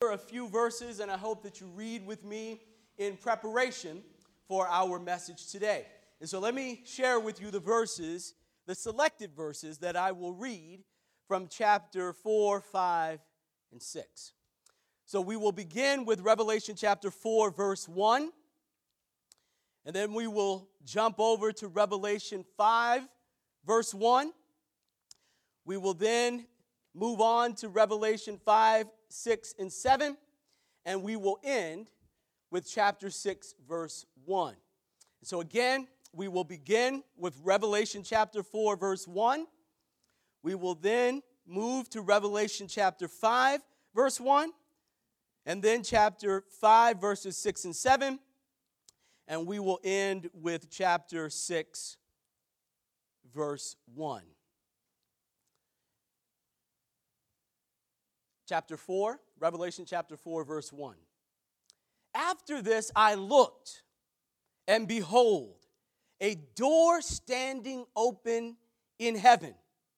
over a few verses, and I hope that you read with me in preparation for our message today. And so let me share with you the verses, the selected verses that I will read from chapter 4, 5, and 6. So we will begin with Revelation chapter 4, verse 1. And then we will jump over to Revelation 5, verse 1. We will then move on to Revelation 5, 6, and 7. And we will end with chapter 6, verse 1. So again, we will begin with Revelation chapter 4, verse 1. We will then move to Revelation chapter 5, verse 1. And then chapter 5, verses 6 and 7. And we will end with chapter 6, verse 1. Chapter 4, Revelation chapter 4, verse 1. After this I looked, and behold, a door standing open in heaven.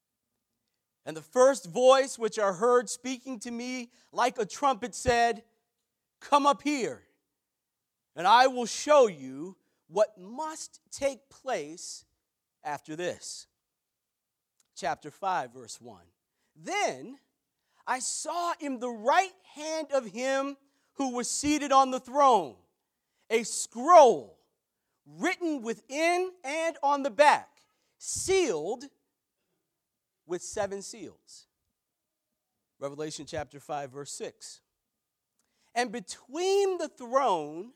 And the first voice which I heard speaking to me like a trumpet said, "Come up here, and I will show you what must take place after this." Chapter 5, verse 1. Then I saw in the right hand of him who was seated on the throne a scroll written within and on the back, sealed with 7 seals. Revelation chapter 5, verse 6. And between the throne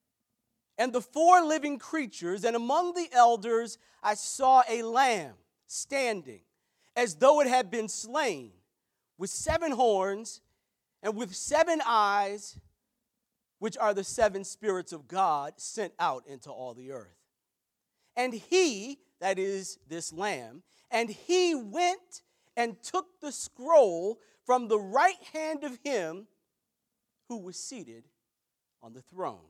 and the 4 living creatures, and among the elders, I saw a lamb standing, as though it had been slain, with 7 horns and with 7 eyes, which are the 7 spirits of God sent out into all the earth. And he, that is this lamb, and he went and took the scroll from the right hand of him who was seated on the throne.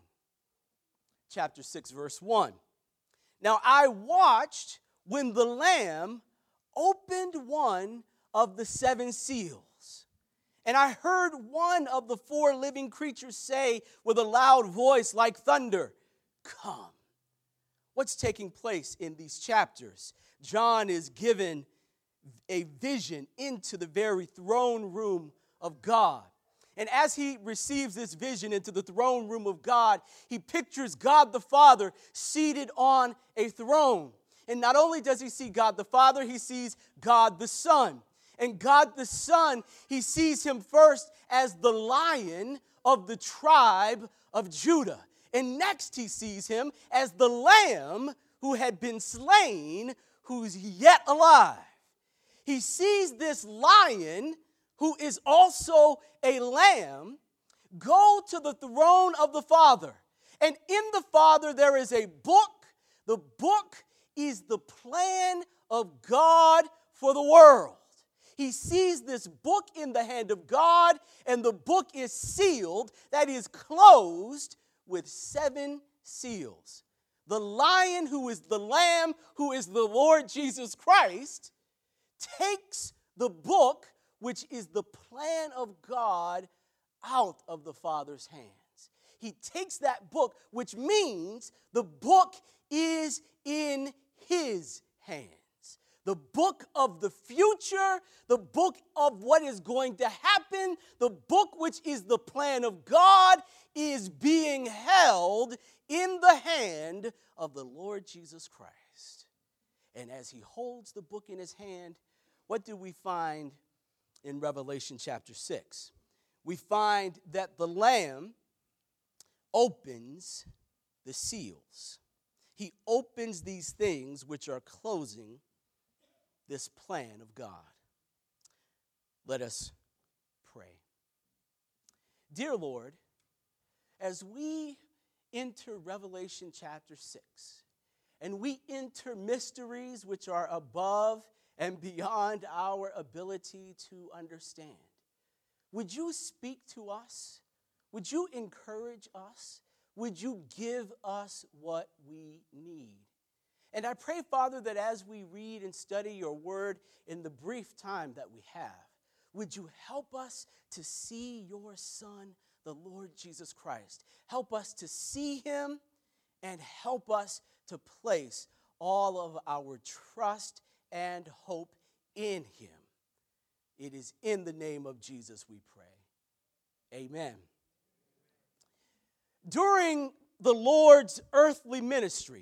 Chapter 6, verse 1. Now I watched when the Lamb opened one of the 7 seals. And I heard one of the 4 living creatures say with a loud voice like thunder, "Come." What's taking place in these chapters? John is given a vision into the very throne room of God. And as he receives this vision into the throne room of God, he pictures God the Father seated on a throne. And not only does he see God the Father, he sees God the Son. And God the Son, he sees him first as the Lion of the tribe of Judah. And next he sees him as the Lamb who had been slain, who's yet alive. He sees this Lion, who is also a lamb, go to the throne of the Father. And in the Father there is a book. The book is the plan of God for the world. He sees this book in the hand of God, and the book is sealed, that is closed with 7 seals. The Lion, who is the Lamb, who is the Lord Jesus Christ, takes the book, which is the plan of God, out of the Father's hands. He takes that book, which means the book is in his hands. The book of the future, the book of what is going to happen, the book which is the plan of God, is being held in the hand of the Lord Jesus Christ. And as he holds the book in his hand, what do we find in Revelation chapter 6? We find that the Lamb opens the seals. He opens these things which are closing this plan of God. Let us pray. Dear Lord, as we enter Revelation chapter 6, and we enter mysteries which are above and beyond our ability to understand, would you speak to us? Would you encourage us? Would you give us what we need? And I pray, Father, that as we read and study your word in the brief time that we have, would you help us to see your Son, the Lord Jesus Christ? Help us to see him and help us to place all of our trust and hope in him. It is in the name of Jesus we pray. Amen. During the Lord's earthly ministry,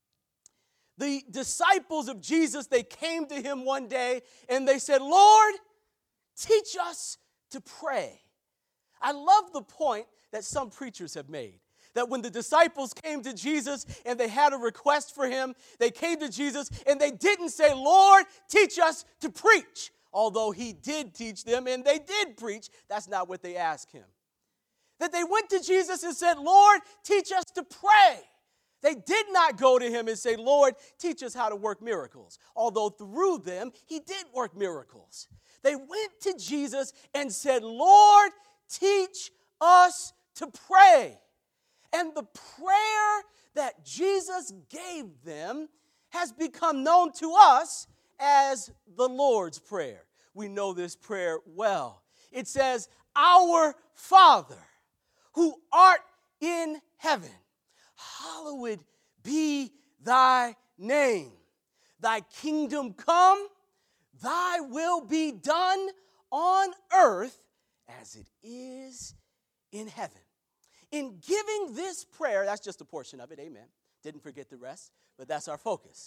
the disciples of Jesus, they came to him one day and they said, Lord, teach us to pray. I love the point that some preachers have made, that when the disciples came to Jesus and they had a request for him, they came to Jesus and they didn't say, Lord, teach us to preach. Although he did teach them and they did preach, that's not what they asked him. That they went to Jesus and said, Lord, teach us to pray. They did not go to him and say, Lord, teach us how to work miracles. Although through them, he did work miracles. They went to Jesus and said, Lord, teach us to pray. And the prayer that Jesus gave them has become known to us as the Lord's Prayer. We know this prayer well. It says, Our Father, who art in heaven, hallowed be thy name. Thy kingdom come, thy will be done on earth as it is in heaven. In giving this prayer, that's just a portion of it, amen. Didn't forget the rest, but that's our focus.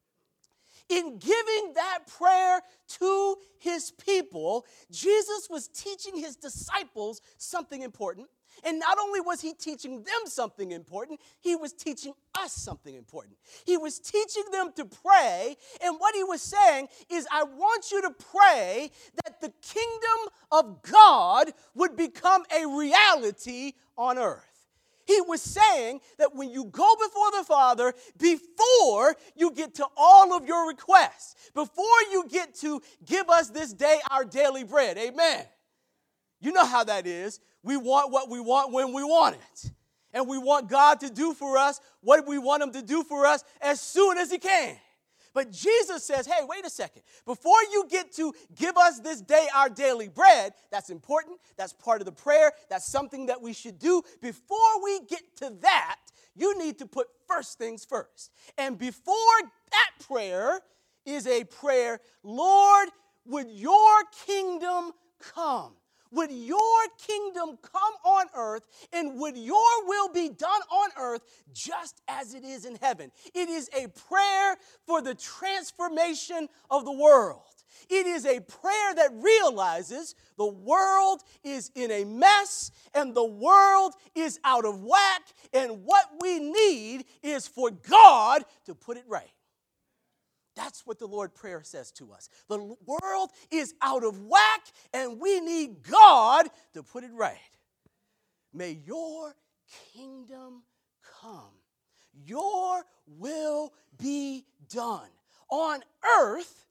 In giving that prayer to his people, Jesus was teaching his disciples something important. And not only was he teaching them something important, he was teaching us something important. He was teaching them to pray, and what he was saying is, I want you to pray that the kingdom of God would become a reality on earth. He was saying that when you go before the Father, before you get to all of your requests, before you get to give us this day our daily bread, amen. You know how that is. We want what we want when we want it. And we want God to do for us what we want him to do for us as soon as he can. But Jesus says, hey, wait a second. Before you get to give us this day our daily bread, that's important. That's part of the prayer. That's something that we should do. Before we get to that, you need to put first things first. And before that prayer is a prayer, Lord, would your kingdom come? Would your kingdom come on earth, and would your will be done on earth just as it is in heaven? It is a prayer for the transformation of the world. It is a prayer that realizes the world is in a mess and the world is out of whack, and what we need is for God to put it right. That's what the Lord's Prayer says to us. The world is out of whack, and we need God to put it right. May your kingdom come. Your will be done on earth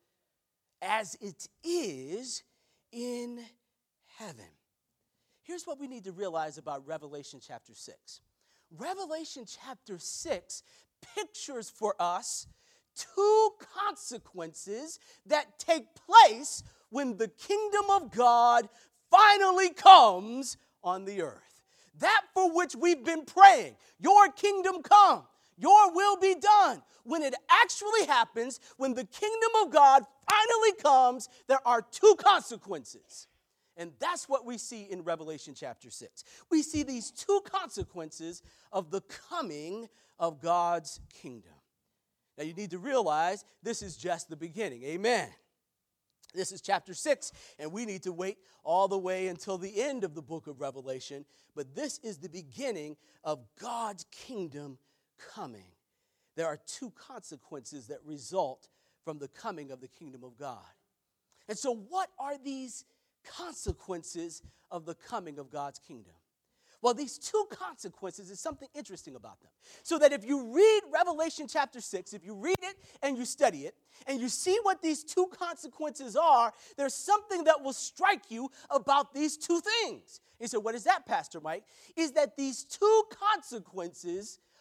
as it is in heaven. Here's what we need to realize about Revelation chapter 6. Revelation chapter 6 pictures for us two consequences that take place when the kingdom of God finally comes on the earth. That for which we've been praying, your kingdom come, your will be done. When it actually happens, when the kingdom of God finally comes, there are two consequences. And that's what we see in Revelation chapter 6. We see these two consequences of the coming of God's kingdom. Now, you need to realize this is just the beginning. Amen. This is chapter 6, and we need to wait all the way until the end of the book of Revelation. But this is the beginning of God's kingdom coming. There are two consequences that result from the coming of the kingdom of God. And so what are these consequences of the coming of God's kingdom? Well, these two consequences is something interesting about them. So that if you read Revelation chapter 6, if you read it and you study it, and you see what these two consequences are, there's something that will strike you about these two things. And so what is that, Pastor Mike? Is that these two consequences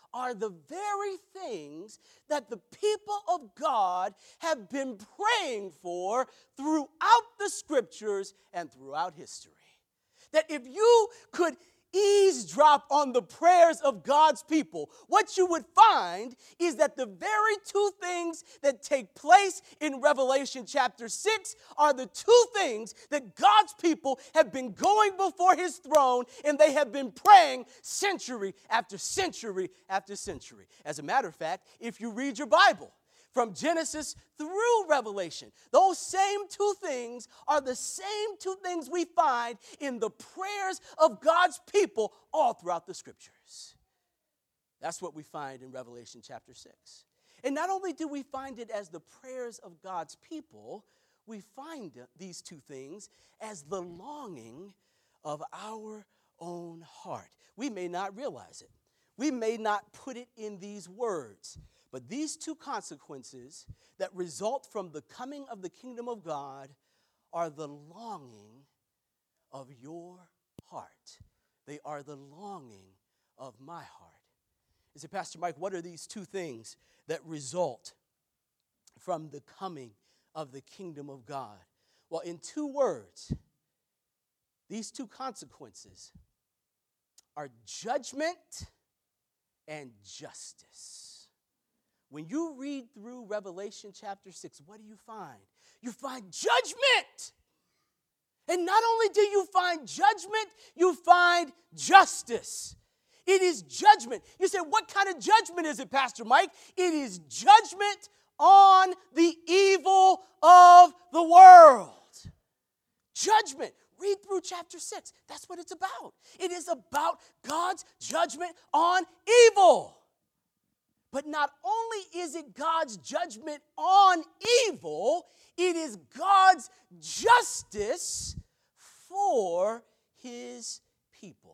are the very things that the people of God have been praying for throughout the scriptures and throughout history. That if you could eavesdrop on the prayers of God's people, what you would find is that the very two things that take place in Revelation chapter 6 are the two things that God's people have been going before his throne and they have been praying century after century after century. As a matter of fact, if you read your Bible, from Genesis through Revelation, those same two things are the same two things we find in the prayers of God's people all throughout the scriptures. That's what we find in Revelation chapter 6. And not only do we find it as the prayers of God's people, we find these two things as the longing of our own heart. We may not realize it. We may not put it in these words. But these two consequences that result from the coming of the kingdom of God are the longing of your heart. They are the longing of my heart. You say, Pastor Mike, what are these two things that result from the coming of the kingdom of God? Well, in two words, these two consequences are judgment and justice. When you read through Revelation chapter 6, what do you find? You find judgment. And not only do you find judgment, you find justice. It is judgment. You say, what kind of judgment is it, Pastor Mike? It is judgment on the evil of the world. Judgment. Read through chapter 6. That's what it's about. It is about God's judgment on evil. But not only is it God's judgment on evil, it is God's justice for his people.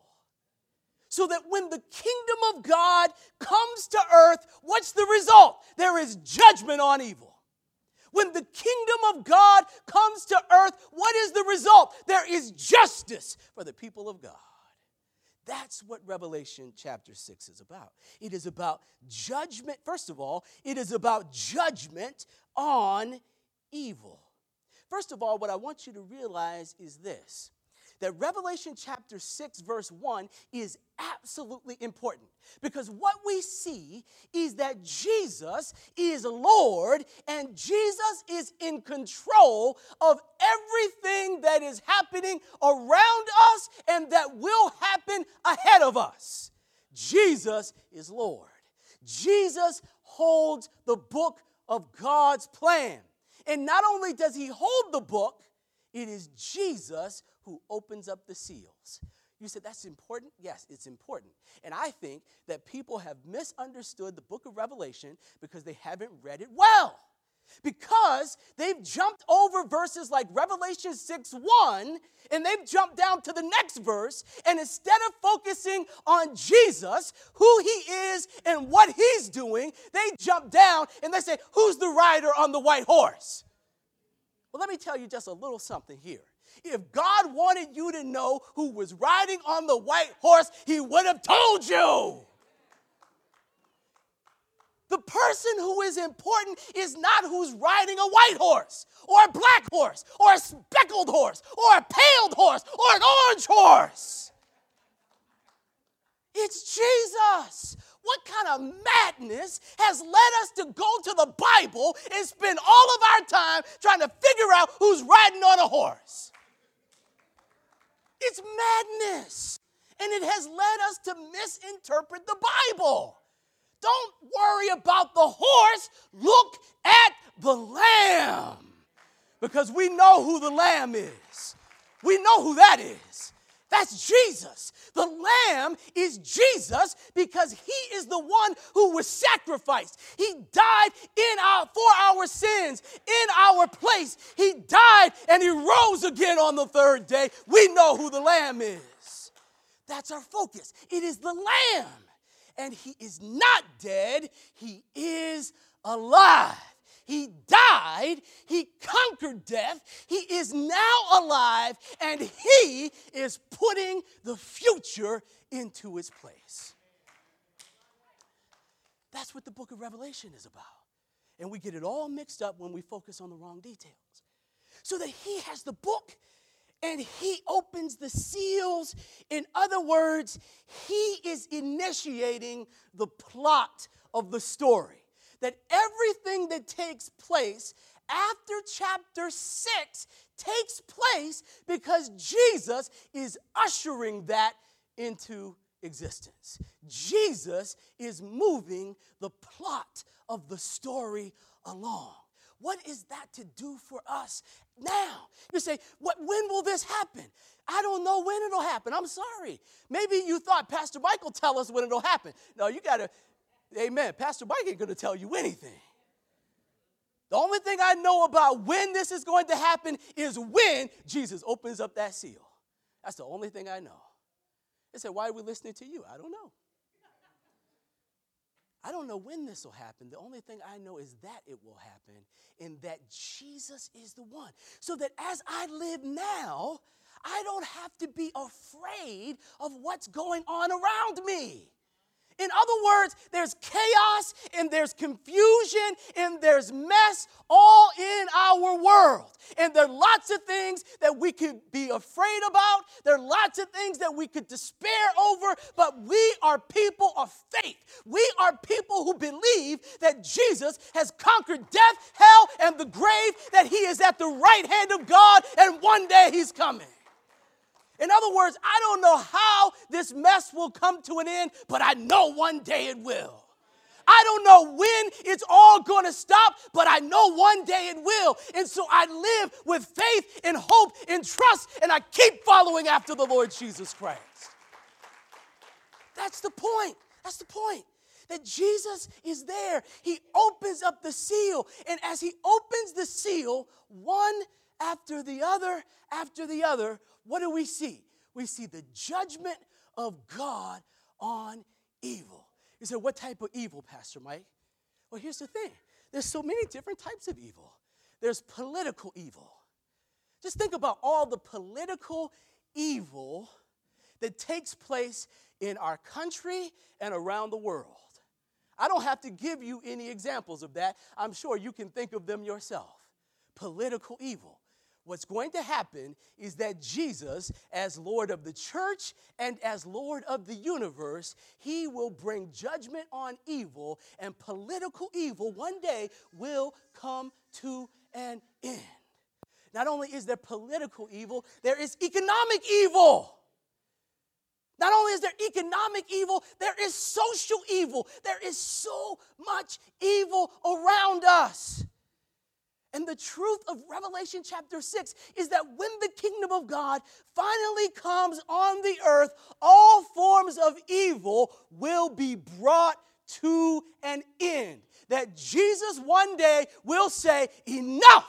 So that when the kingdom of God comes to earth, what's the result? There is judgment on evil. When the kingdom of God comes to earth, what is the result? There is justice for the people of God. That's what Revelation chapter 6 is about. It is about judgment. First of all, it is about judgment on evil. First of all, what I want you to realize is this, that Revelation chapter 6 verse 1 is absolutely important, because what we see is that Jesus is Lord and Jesus is in control of everything that is happening around us and that will happen ahead of us. Jesus is Lord. Jesus holds the book of God's plan. And not only does he hold the book, it is Jesus who opens up the seals. You said that's important? Yes, it's important. And I think that people have misunderstood the book of Revelation because they haven't read it well. Because they've jumped over verses like Revelation 6:1, and they've jumped down to the next verse, and instead of focusing on Jesus, who he is and what he's doing, they jump down and they say, who's the rider on the white horse? Well, let me tell you just a little something here. If God wanted you to know who was riding on the white horse, he would have told you. The person who is important is not who's riding a white horse or a black horse or a speckled horse or a paled horse or an orange horse. It's Jesus. What kind of madness has led us to go to the Bible and spend all of our time trying to figure out who's riding on a horse? It's madness. And it has led us to misinterpret the Bible. Don't worry about the horse. Look at the lamb. Because we know who the lamb is. We know who that is. That's Jesus. The lamb is Jesus because he is the one who was sacrificed. He died for our sins, in our place. He died and he rose again on the third day. We know who the lamb is. That's our focus. It is the lamb. And he is not dead. He is alive. He died, he conquered death, he is now alive, and he is putting the future into its place. That's what the book of Revelation is about. And we get it all mixed up when we focus on the wrong details. So that he has the book and he opens the seals. In other words, he is initiating the plot of the story. That everything that takes place after chapter 6 takes place because Jesus is ushering that into existence. Jesus is moving the plot of the story along. What is that to do for us now? You say, when will this happen? I don't know when it'll happen. I'm sorry. Maybe you thought Pastor Mike will tell us when it'll happen. No, you got to, amen. Pastor Mike ain't going to tell you anything. The only thing I know about when this is going to happen is when Jesus opens up that seal. That's the only thing I know. They said, why are we listening to you? I don't know. I don't know when this will happen. The only thing I know is that it will happen and that Jesus is the one. So that as I live now, I don't have to be afraid of what's going on around me. In other words, there's chaos and there's confusion and there's mess all in our world. And there are lots of things that we could be afraid about. There are lots of things that we could despair over. But we are people of faith. We are people who believe that Jesus has conquered death, hell, and the grave, that he is at the right hand of God, and one day he's coming. In other words, I don't know how this mess will come to an end, but I know one day it will. I don't know when it's all going to stop, but I know one day it will. And so I live with faith and hope and trust, and I keep following after the Lord Jesus Christ. That's the point. That's the point. That Jesus is there. He opens up the seal, and as he opens the seal, one after the other, what do we see? We see the judgment of God on evil. You say, what type of evil, Pastor Mike? Well, here's the thing. There's so many different types of evil. There's political evil. Just think about all the political evil that takes place in our country and around the world. I don't have to give you any examples of that. I'm sure you can think of them yourself. Political evil. What's going to happen is that Jesus, as Lord of the church and as Lord of the universe, he will bring judgment on evil, and political evil one day will come to an end. Not only is there political evil, there is economic evil. Not only is there economic evil, there is social evil. There is so much evil around us. And the truth of Revelation chapter 6 is that when the kingdom of God finally comes on the earth, all forms of evil will be brought to an end. That Jesus one day will say, enough.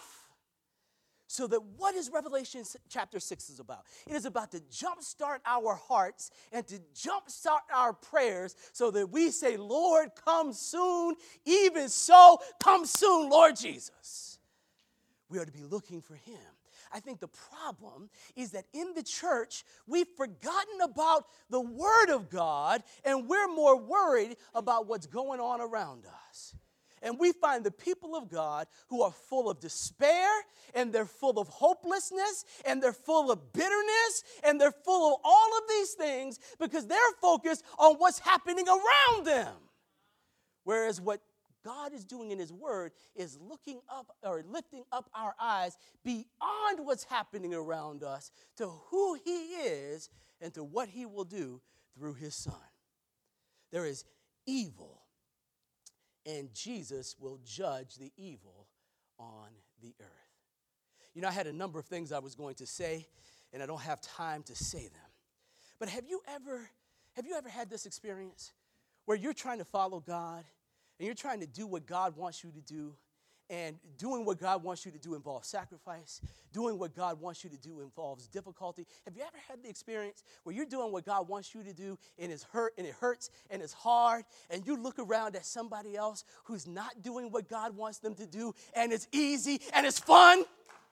So that what is Revelation chapter 6 is about? It is about to jumpstart our hearts and to jumpstart our prayers so that we say, Lord, come soon. Even so, come soon, Lord Jesus. We are to be looking for him. I think the problem is that in the church, we've forgotten about the word of God, and we're more worried about what's going on around us. And we find the people of God who are full of despair, and they're full of hopelessness, and they're full of bitterness, and they're full of all of these things because they're focused on what's happening around them. Whereas what God is doing in his word is looking up or lifting up our eyes beyond what's happening around us to who he is and to what he will do through his son. There is evil, and Jesus will judge the evil on the earth. You know, I had a number of things I was going to say, and I don't have time to say them. But have you ever had this experience where you're trying to follow God, and you're trying to do what God wants you to do, and doing what God wants you to do involves sacrifice. Doing what God wants you to do involves difficulty. Have you ever had the experience where you're doing what God wants you to do, and it hurts, and it's hard, and you look around at somebody else who's not doing what God wants them to do, and it's easy, and it's fun?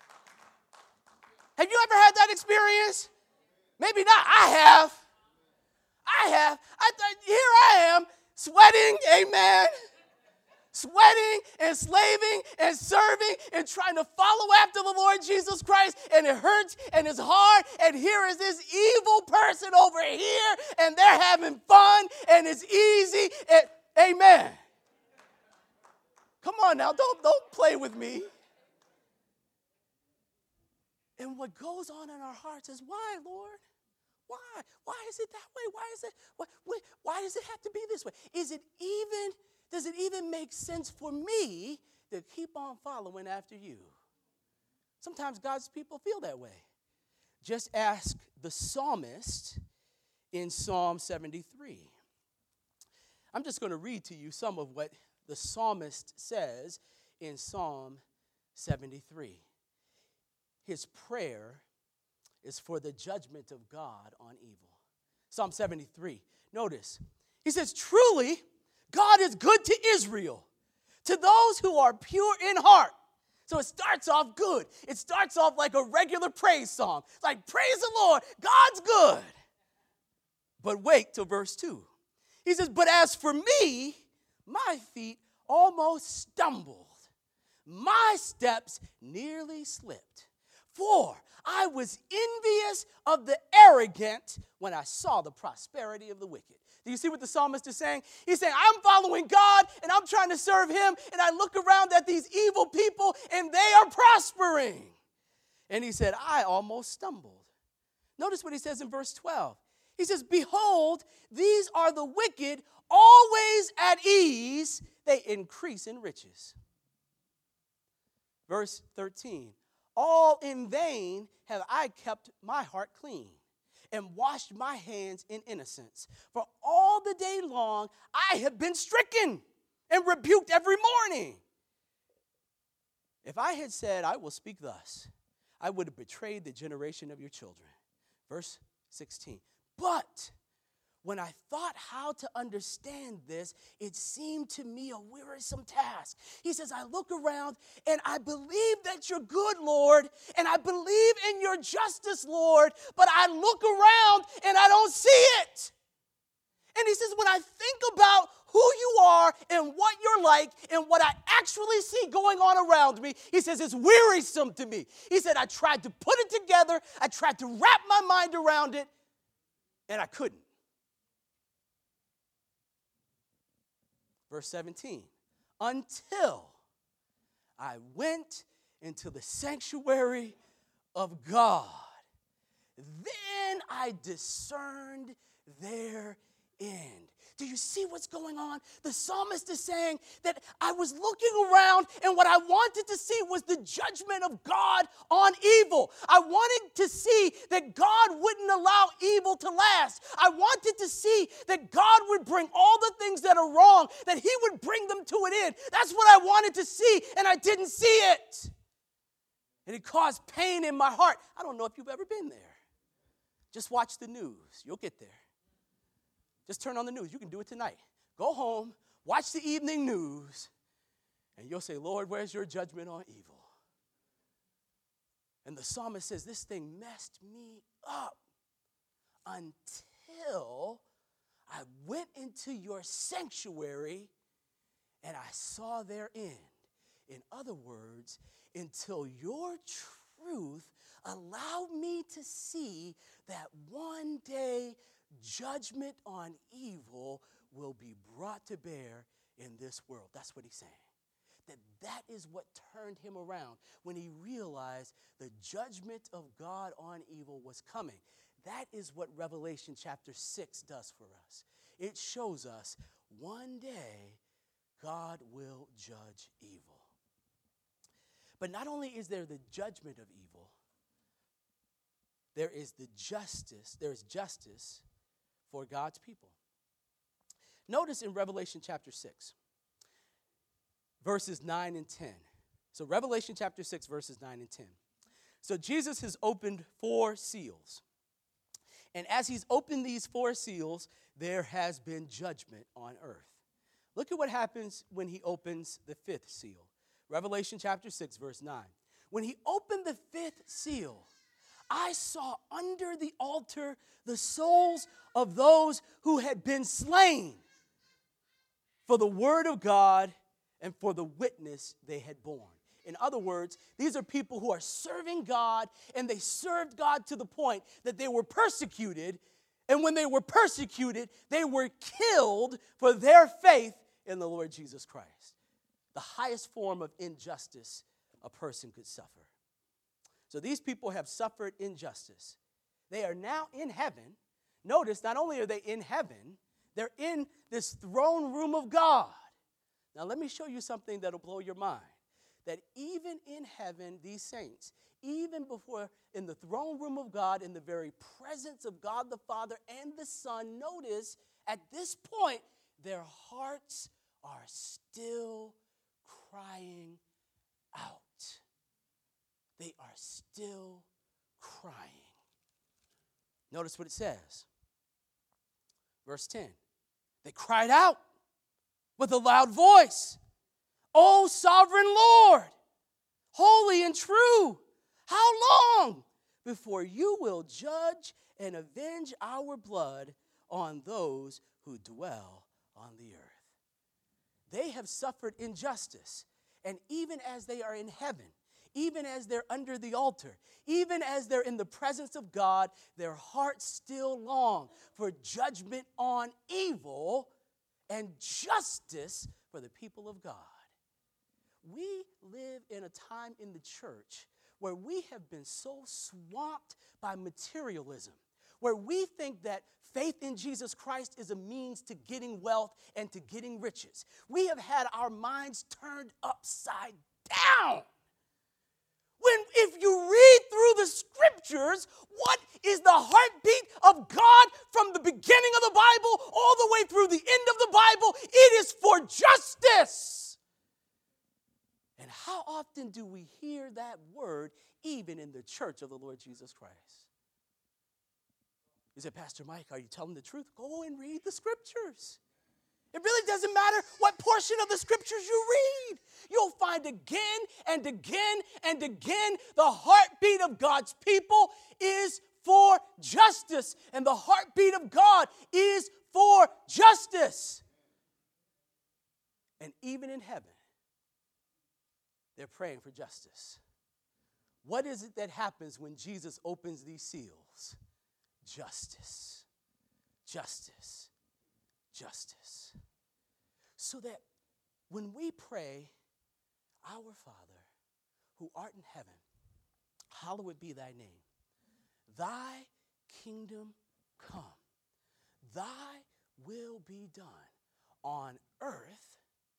Have you ever had that experience? Maybe not. I have. Here I am, sweating, amen. sweating and slaving and serving and trying to follow after the Lord Jesus Christ, and it hurts and it's hard, and here is this evil person over here, and they're having fun, and it's easy, and amen. Come on now, don't play with me. And what goes on in our hearts is, why, Lord? Why? Why is it that way? Why does it have to be this way? Does it even make sense for me to keep on following after you? Sometimes God's people feel that way. Just ask the psalmist in Psalm 73. I'm just going to read to you some of what the psalmist says in Psalm 73. His prayer is for the judgment of God on evil. Psalm 73. Notice, he says, truly, God is good to Israel, to those who are pure in heart. So it starts off good. It starts off like a regular praise song. It's like, praise the Lord, God's good. But wait till verse 2. He says, but as for me, my feet almost stumbled. My steps nearly slipped. For I was envious of the arrogant when I saw the prosperity of the wicked. Do you see what the psalmist is saying? He's saying, I'm following God, and I'm trying to serve him, and I look around at these evil people, and they are prospering. And he said, I almost stumbled. Notice what he says in verse 12. He says, behold, these are the wicked, always at ease. They increase in riches. Verse 13. All in vain have I kept my heart clean and washed my hands in innocence. For all the day long I have been stricken and rebuked every morning. If I had said, I will speak thus, I would have betrayed the generation of your children. Verse 16. But when I thought how to understand this, it seemed to me a wearisome task. He says, I look around and I believe that you're good, Lord, and I believe in your justice, Lord, but I look around and I don't see it. And he says, when I think about who you are and what you're like and what I actually see going on around me, he says, it's wearisome to me. He said, I tried to put it together, I tried to wrap my mind around it, and I couldn't. Verse 17, until I went into the sanctuary of God, then I discerned their end. Do you see what's going on? The psalmist is saying that I was looking around and what I wanted to see was the judgment of God on evil. I wanted to see that God wouldn't allow evil to last. I wanted to see that God would bring all the things that are wrong, that he would bring them to an end. That's what I wanted to see, and I didn't see it. And it caused pain in my heart. I don't know if you've ever been there. Just watch the news. You'll get there. Just turn on the news. You can do it tonight. Go home, watch the evening news, and you'll say, Lord, where's your judgment on evil? And the psalmist says, this thing messed me up until I went into your sanctuary and I saw their end. In other words, until your truth allowed me to see that one day judgment on evil will be brought to bear in this world. That's what he's saying. That is what turned him around when he realized the judgment of God on evil was coming. That is what Revelation chapter 6 does for us. It shows us one day God will judge evil. But not only is there the judgment of evil, there is justice for God's people. Notice in Revelation chapter 6, verses 9 and 10. So Revelation chapter 6, verses 9 and 10. So Jesus has opened 4 seals. And as he's opened these 4 seals, there has been judgment on earth. Look at what happens when he opens the 5th seal. Revelation chapter 6, verse 9. When he opened the 5th seal, I saw under the altar the souls of those who had been slain for the word of God and for the witness they had borne. In other words, these are people who are serving God, and they served God to the point that they were persecuted, and when they were persecuted, they were killed for their faith in the Lord Jesus Christ. The highest form of injustice a person could suffer. So these people have suffered injustice. They are now in heaven. Notice, not only are they in heaven, they're in this throne room of God. Now let me show you something that'll blow your mind. That even in heaven, these saints, even before in the throne room of God, in the very presence of God the Father and the Son, notice at this point, their hearts are still crying out. They are still crying. Notice what it says. Verse 10. They cried out with a loud voice, "O sovereign Lord, holy and true, how long before you will judge and avenge our blood on those who dwell on the earth?" They have suffered injustice, and even as they are in heaven, even as they're under the altar, even as they're in the presence of God, their hearts still long for judgment on evil and justice for the people of God. We live in a time in the church where we have been so swamped by materialism, where we think that faith in Jesus Christ is a means to getting wealth and to getting riches. We have had our minds turned upside down. If you read through the scriptures, what is the heartbeat of God from the beginning of the Bible all the way through the end of the Bible? It is for justice. And how often do we hear that word even in the church of the Lord Jesus Christ? You say, "Pastor Mike, are you telling the truth?" Go and read the scriptures. It really doesn't matter what portion of the scriptures you read. You'll find again and again and again the heartbeat of God's people is for justice. And the heartbeat of God is for justice. And even in heaven, they're praying for justice. What is it that happens when Jesus opens these seals? Justice. Justice. Justice. So that when we pray, "Our Father, who art in heaven, hallowed be thy name. Thy kingdom come. Thy will be done on earth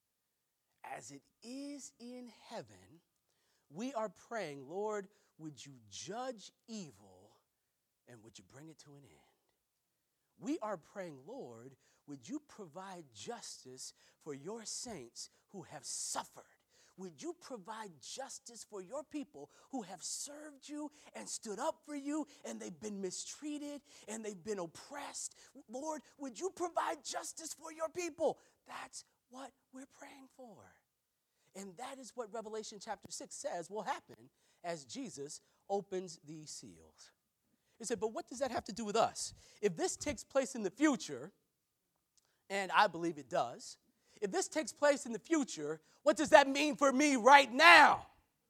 as it is in heaven." We are praying, "Lord, would you judge evil and would you bring it to an end?" We are praying, "Lord, would you provide justice for your saints who have suffered? Would you provide justice for your people who have served you and stood up for you and they've been mistreated and they've been oppressed? Lord, would you provide justice for your people?" That's what we're praying for. And that is what Revelation chapter 6 says will happen as Jesus opens these seals. You said, "But what does that have to do with us?" If this takes place in the future, and I believe it does, if this takes place in the future, what does that mean for me right now?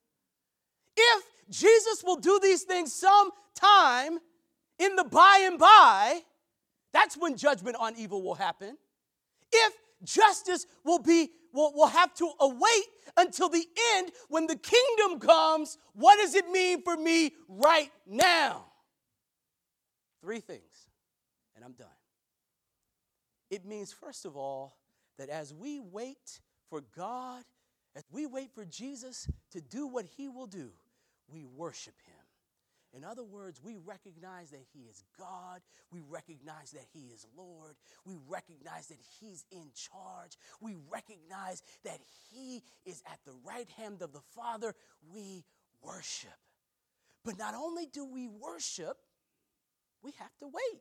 If Jesus will do these things sometime in the by and by, that's when judgment on evil will happen. If justice will have to await until the end when the kingdom comes, what does it mean for me right now? 3 things, and I'm done. It means, first of all, that as we wait for God, as we wait for Jesus to do what he will do, we worship him. In other words, we recognize that he is God. We recognize that he is Lord. We recognize that he's in charge. We recognize that he is at the right hand of the Father. We worship. But not only do we worship, we have to wait.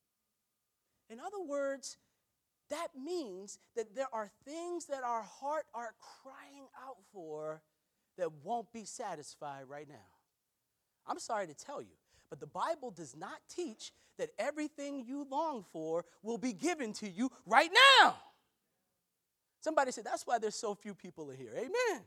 In other words, that means that there are things that our heart are crying out for that won't be satisfied right now. I'm sorry to tell you, but the Bible does not teach that everything you long for will be given to you right now. Somebody said, that's why there's so few people in here. Amen.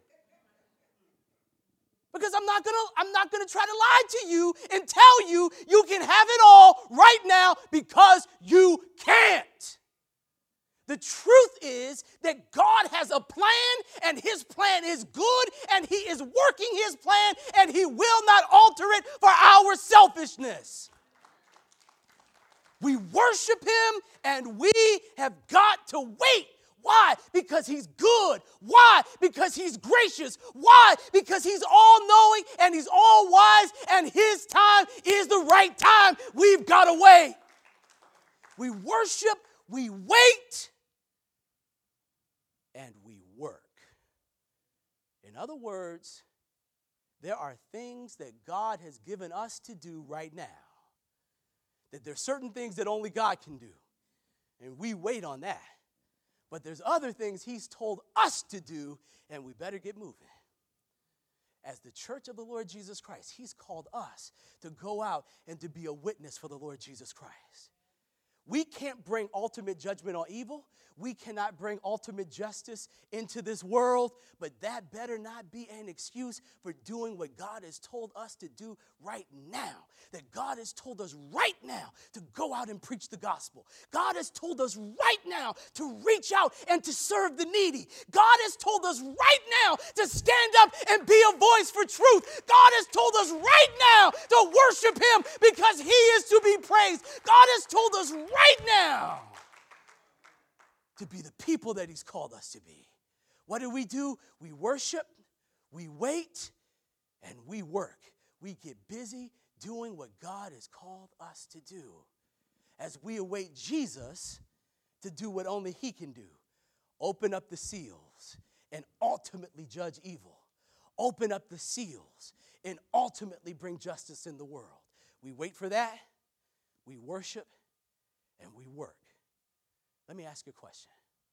Because I'm not gonna try to lie to you and tell you you can have it all right now, because you can't. The truth is that God has a plan, and his plan is good, and he is working his plan, and he will not alter it for our selfishness. We worship him, and we have got to wait. Why? Because he's good. Why? Because he's gracious. Why? Because he's all-knowing and he's all-wise, and his time is the right time. We've got to wait. We worship, we wait, and we work. In other words, there are things that God has given us to do right now. That there's certain things that only God can do, and we wait on that. But there's other things he's told us to do, and we better get moving. As the church of the Lord Jesus Christ, he's called us to go out and to be a witness for the Lord Jesus Christ. We can't bring ultimate judgment on evil. We cannot bring ultimate justice into this world, but that better not be an excuse for doing what God has told us to do right now. That God has told us right now to go out and preach the gospel. God has told us right now to reach out and to serve the needy. God has told us right now to stand up and be a voice for truth. God has told us right now to worship him because he is to be praised. God has told us right now to be the people that he's called us to be. What do? We worship, we wait, and we work. We get busy doing what God has called us to do as we await Jesus to do what only he can do. Open up the seals and ultimately judge evil. Open up the seals and ultimately bring justice in the world. We wait for that, we worship, and we work. Let me ask you a question.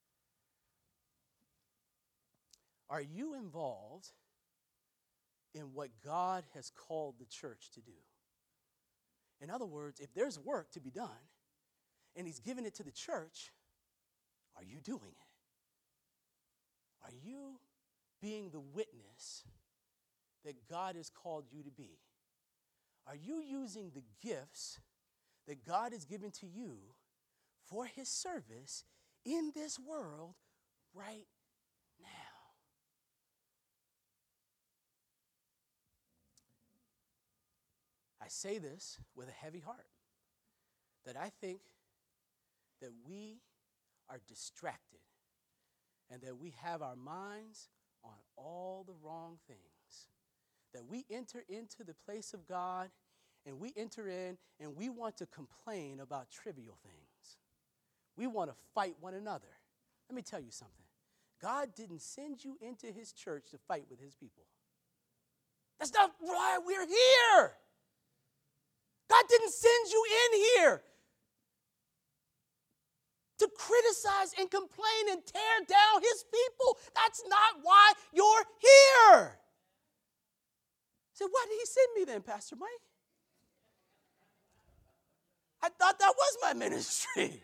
Are you involved in what God has called the church to do? In other words, if there's work to be done and he's given it to the church, are you doing it? Are you being the witness that God has called you to be? Are you using the gifts that God has given to you for his service in this world right now? I say this with a heavy heart, that I think that we are distracted and that we have our minds on all the wrong things. That we enter into the place of God and we enter in and we want to complain about trivial things. We want to fight one another. Let me tell you something. God didn't send you into his church to fight with his people. That's not why we're here. God didn't send you in here to criticize and complain and tear down his people. That's not why you're here. So why did he send me then, Pastor Mike? I thought that was my ministry.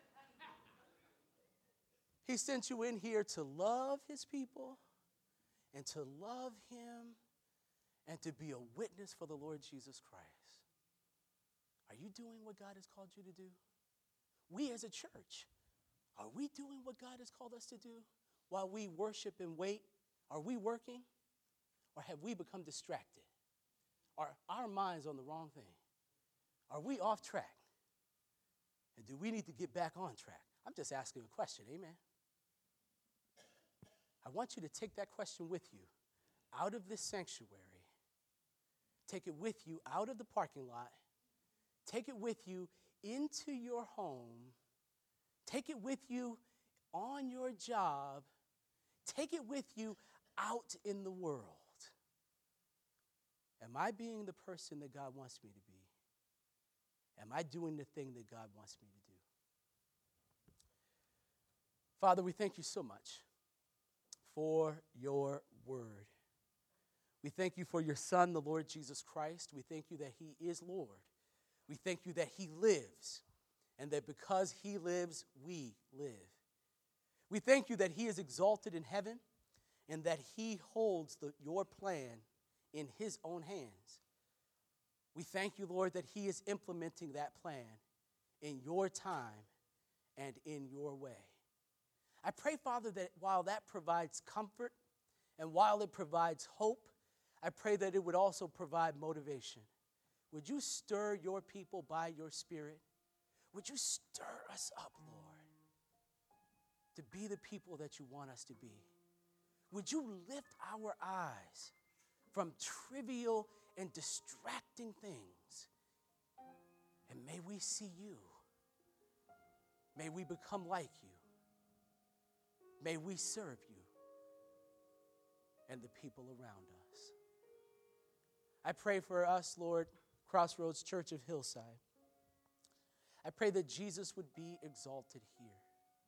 He sent you in here to love his people and to love him and to be a witness for the Lord Jesus Christ. Are you doing what God has called you to do? We as a church, are we doing what God has called us to do while we worship and wait? Are we working? Or have we become distracted? Are our minds on the wrong thing? Are we off track? And do we need to get back on track? I'm just asking a question, amen? I want you to take that question with you out of this sanctuary. Take it with you out of the parking lot. Take it with you into your home. Take it with you on your job. Take it with you out in the world. Am I being the person that God wants me to be? Am I doing the thing that God wants me to do? Father, we thank you so much for your word. We thank you for your Son, the Lord Jesus Christ. We thank you that he is Lord. We thank you that he lives, and that because he lives, we live. We thank you that he is exalted in heaven and that he holds your plan in his own hands. We thank you, Lord, that he is implementing that plan in your time and in your way. I pray, Father, that while that provides comfort and while it provides hope, I pray that it would also provide motivation. Would you stir your people by your Spirit? Would you stir us up, Lord, to be the people that you want us to be? Would you lift our eyes from trivial and distracting things, and may we see you. May we become like you. May we serve you and the people around us. I pray for us, Lord, Crossroads Church of Hillside. I pray that Jesus would be exalted here.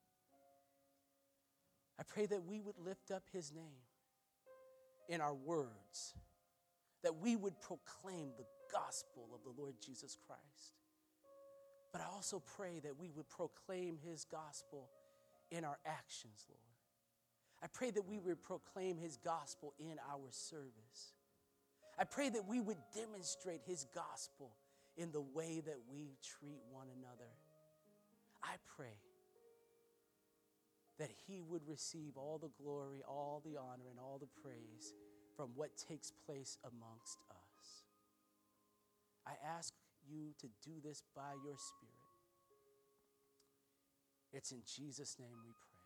I pray that we would lift up his name in our words, that we would proclaim the gospel of the Lord Jesus Christ. But I also pray that we would proclaim his gospel in our actions, Lord. I pray that we would proclaim his gospel in our service. I pray that we would demonstrate his gospel in the way that we treat one another. I pray that he would receive all the glory, all the honor, and all the praise from what takes place amongst us. I ask you to do this by your Spirit. It's in Jesus' name we pray.